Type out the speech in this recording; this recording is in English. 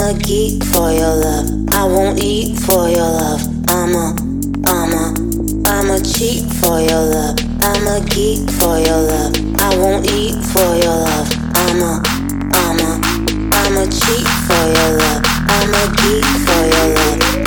a geek for your love. I won't eat for your love. I'm a cheat for your love. I'm a geek for your love. I won't eat for your love. I'm a cheat for your love. I'm a geek for your love.